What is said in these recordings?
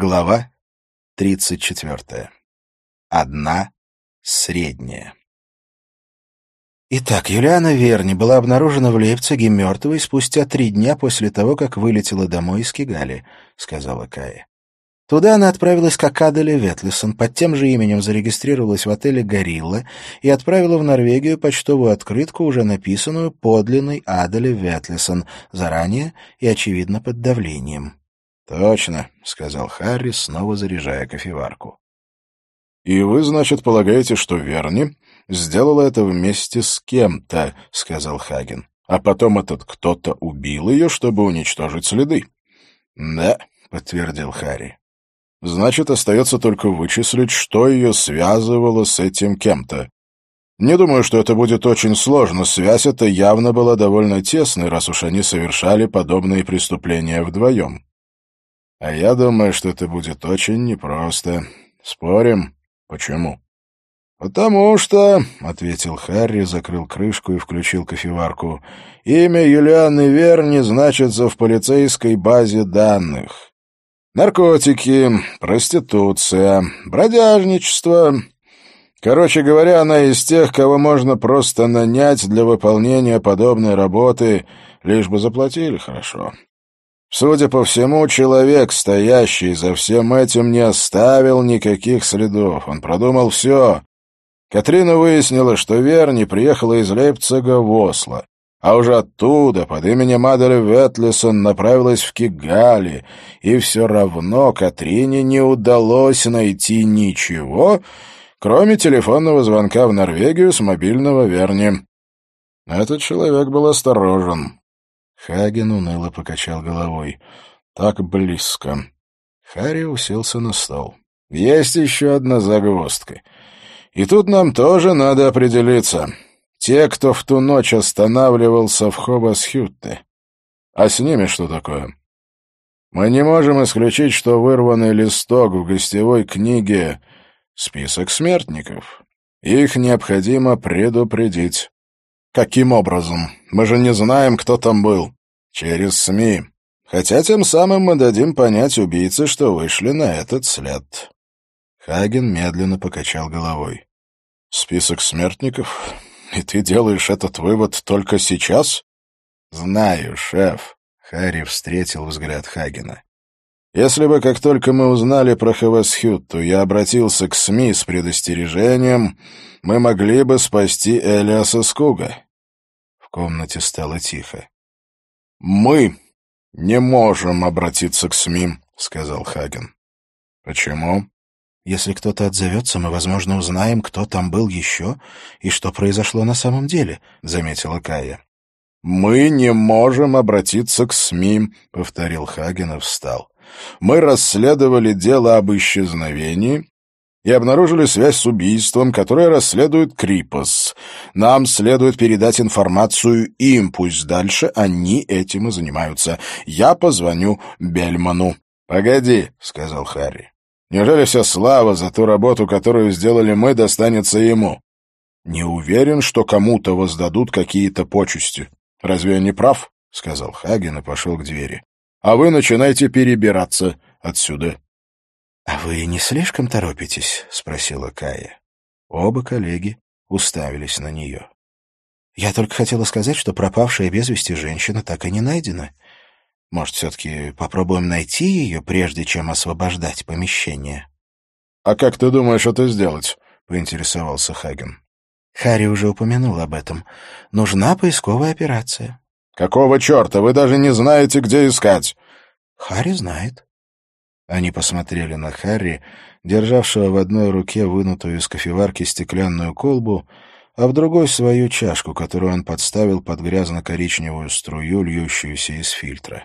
Глава 34. Одна средняя. Итак, Юлиана Верни была обнаружена в Лейпциге мертвой спустя 3 дня после того, как вылетела домой из Кигали, — сказала Кая. Туда она отправилась как Аделя Ветлесон, под тем же именем зарегистрировалась в отеле «Горилла» и отправила в Норвегию почтовую открытку, уже написанную подлинной Аделе Ветлесон, заранее и, очевидно, под давлением. «Точно», — сказал Харри, снова заряжая кофеварку. «И вы, значит, полагаете, что Верни сделала это вместе с кем-то», — сказал Хаген. «А потом этот кто-то убил ее, чтобы уничтожить следы». «Да», — подтвердил Харри. «Значит, остается только вычислить, что ее связывало с этим кем-то. Не думаю, что это будет очень сложно. Связь эта явно была довольно тесной, раз уж они совершали подобные преступления вдвоем. А я думаю, что это будет очень непросто. Спорим? Почему?» «Потому что», — ответил Харри, закрыл крышку и включил кофеварку, «имя Юлианы Верни значится в полицейской базе данных. Наркотики, проституция, бродяжничество. Короче говоря, она из тех, кого можно просто нанять для выполнения подобной работы, лишь бы заплатили хорошо. Судя по всему, человек, стоящий за всем этим, не оставил никаких следов. Он продумал все. Катрина выяснила, что Верни приехала из Лейпцига в Осло, а уже оттуда под именем Аделя Ветлесон направилась в Кигали, и все равно Катрине не удалось найти ничего, кроме телефонного звонка в Норвегию с мобильного Верни. Этот человек был осторожен». Хаген уныло покачал головой. «Так близко». Харри уселся на стол. «Есть еще одна загвоздка. И тут нам тоже надо определиться. Те, кто в ту ночь останавливался в Хобосхютте. А с ними что такое? Мы не можем исключить, что вырванный листок в гостевой книге — список смертников. Их необходимо предупредить». «Каким образом? Мы же не знаем, кто там был». «Через СМИ. Хотя тем самым мы дадим понять убийце, что вышли на этот след». Хаген медленно покачал головой. «Список смертников? И ты делаешь этот вывод только сейчас?» «Знаю, шеф», — Харри встретил взгляд Хагена. «Если бы, как только мы узнали про Хевесхютту, я обратился к СМИ с предостережением, мы могли бы спасти Элиаса Скуга». В комнате стало тихо. «Мы не можем обратиться к СМИ», — сказал Хаген. «Почему?» «Если кто-то отзовется, мы, возможно, узнаем, кто там был еще и что произошло на самом деле», — заметила Кая. «Мы не можем обратиться к СМИ», — повторил Хаген и встал. «Мы расследовали дело об исчезновении и обнаружили связь с убийством, которое расследует Крипос. Нам следует передать информацию им, пусть дальше они этим и занимаются. Я позвоню Бельману». «Погоди», — сказал Харри. «Неужели вся слава за ту работу, которую сделали мы, достанется ему? Не уверен, что кому-то воздадут какие-то почести. Разве я не прав?» — сказал Хаген и пошел к двери. «А вы начинайте перебираться отсюда». «А вы не слишком торопитесь?» — спросила Кая. Оба коллеги уставились на нее. «Я только хотела сказать, что пропавшая без вести женщина так и не найдена. Может, все-таки попробуем найти ее, прежде чем освобождать помещение?» «А как ты думаешь это сделать?» — поинтересовался Хаген. «Харри уже упомянул об этом. Нужна поисковая операция». «Какого черта? Вы даже не знаете, где искать!» «Харри знает». Они посмотрели на Харри, державшего в одной руке вынутую из кофеварки стеклянную колбу, а в другой — свою чашку, которую он подставил под грязно-коричневую струю, льющуюся из фильтра.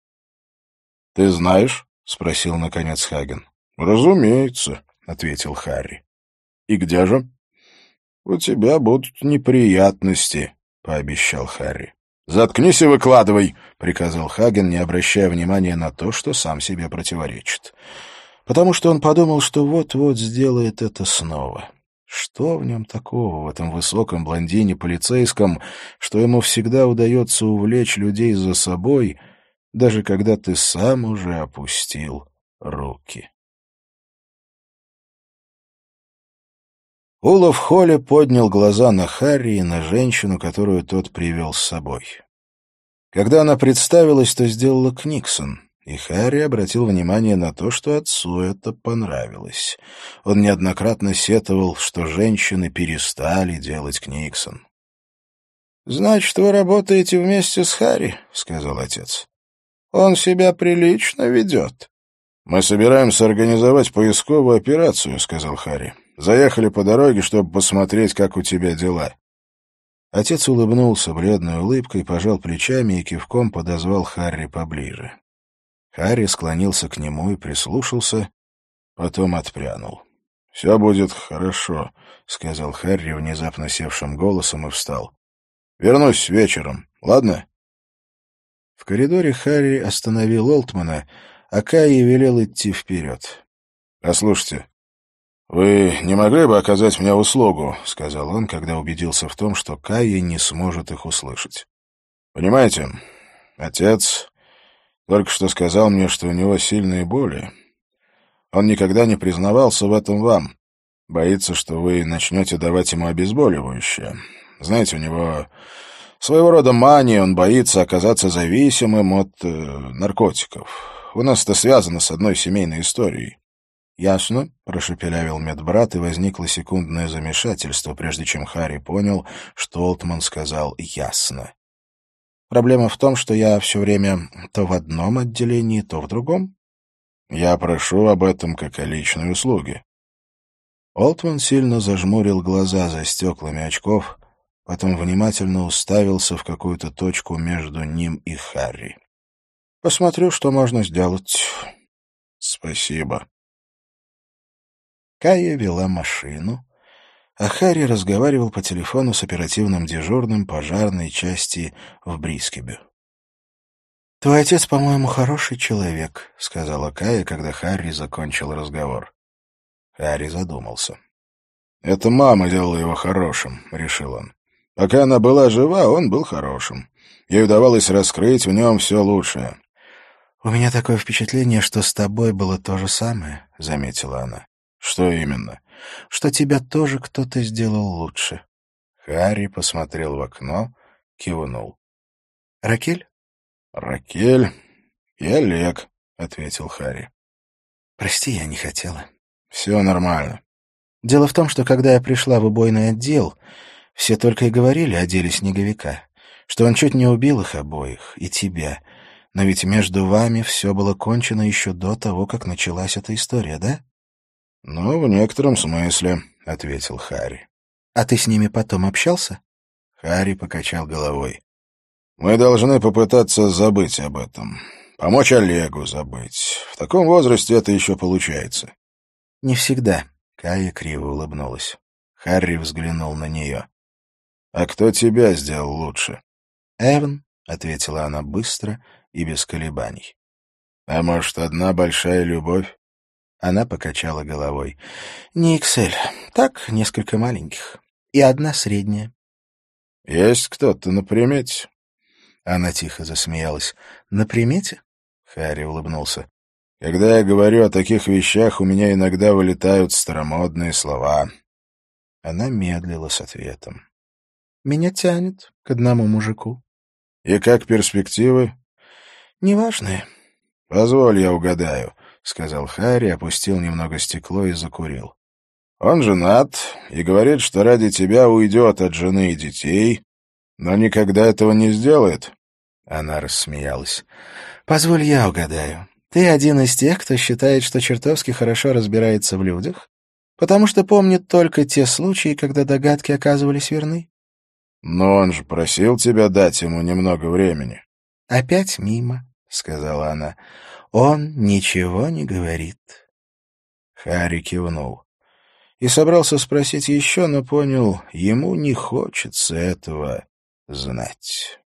«Ты знаешь?» — спросил, наконец, Хаген. «Разумеется», — ответил Харри. «И где же?» «У тебя будут неприятности», — пообещал Харри. «Заткнись и выкладывай», — приказал Хаген, не обращая внимания на то, что сам себе противоречит. Потому что он подумал, что вот-вот сделает это снова. Что в нем такого, в этом высоком блондине-полицейском, что ему всегда удается увлечь людей за собой, даже когда ты сам уже опустил руки. Улов Холли поднял глаза на Харри и на женщину, которую тот привел с собой. Когда она представилась, то сделала Книксон, и Харри обратил внимание на то, что отцу это понравилось. Он неоднократно сетовал, что женщины перестали делать Книксон. «Значит, вы работаете вместе с Харри?» — сказал отец. «Он себя прилично ведет». «Мы собираемся организовать поисковую операцию», — сказал Харри. «Заехали по дороге, чтобы посмотреть, как у тебя дела». Отец улыбнулся бледной улыбкой, пожал плечами и кивком подозвал Харри поближе. Харри склонился к нему и прислушался, потом отпрянул. «Все будет хорошо», — сказал Харри внезапно севшим голосом и встал. «Вернусь вечером, ладно?» В коридоре Харри остановил Олтмана, а Кайи велел идти вперед. «Послушайте, вы не могли бы оказать мне услугу?» — сказал он, когда убедился в том, что Кайи не сможет их услышать. «Понимаете, отец только что сказал мне, что у него сильные боли. Он никогда не признавался в этом вам. Боится, что вы начнете давать ему обезболивающее. Знаете, у него своего рода мания, он боится оказаться зависимым от наркотиков. У нас это связано с одной семейной историей». «Ясно», — прошепелявил медбрат, и возникло секундное замешательство, прежде чем Харри понял, что Олтман сказал «ясно». «Проблема в том, что я все время то в одном отделении, то в другом». «Я прошу об этом как о личной услуге». Олтман сильно зажмурил глаза за стеклами очков, потом внимательно уставился в какую-то точку между ним и Харри. «Посмотрю, что можно сделать». «Спасибо». Кайя вела машину, а Харри разговаривал по телефону с оперативным дежурным пожарной части в Брискебе. «Твой отец, по-моему, хороший человек», — сказала Кайя, когда Харри закончил разговор. Харри задумался. «Это мама делала его хорошим», — решил он. «Пока она была жива, он был хорошим. Ей удавалось раскрыть в нем все лучшее». «У меня такое впечатление, что с тобой было то же самое», — заметила она. «Что именно?» «Что тебя тоже кто-то сделал лучше». Харри посмотрел в окно, кивнул. «Ракель?» «Ракель и Олег», — ответил Харри. «Прости, я не хотела». «Все нормально». «Дело в том, что когда я пришла в убойный отдел, все только и говорили о деле Снеговика, что он чуть не убил их обоих, и тебя. Но ведь между вами все было кончено еще до того, как началась эта история, да?» «Ну, в некотором смысле», — ответил Харри. «А ты с ними потом общался?» Харри покачал головой. «Мы должны попытаться забыть об этом. Помочь Олегу забыть. В таком возрасте это еще получается». «Не всегда», — Кайя криво улыбнулась. Харри взглянул на нее. «А кто тебя сделал лучше?» «Эван», — ответила она быстро и без колебаний. «А может, одна большая любовь?» Она покачала головой. «Не Иксель. Так, несколько маленьких. И одна средняя». «Есть кто-то на примете?» Она тихо засмеялась. «На примете?» Харри улыбнулся. «Когда я говорю о таких вещах, у меня иногда вылетают старомодные слова». Она медлила с ответом. «Меня тянет к одному мужику». «И как перспективы?» «Неважные». «Позволь, я угадаю», — сказал Харри, опустил немного стекло и закурил. «Он женат и говорит, что ради тебя уйдет от жены и детей, но никогда этого не сделает». Она рассмеялась. «Позволь, я угадаю. Ты один из тех, кто считает, что чертовски хорошо разбирается в людях, потому что помнит только те случаи, когда догадки оказывались верны». «Но он же просил тебя дать ему немного времени». «Опять мимо», — сказала она. «Он ничего не говорит». Харри кивнул. И собрался спросить еще, но понял, ему не хочется этого знать.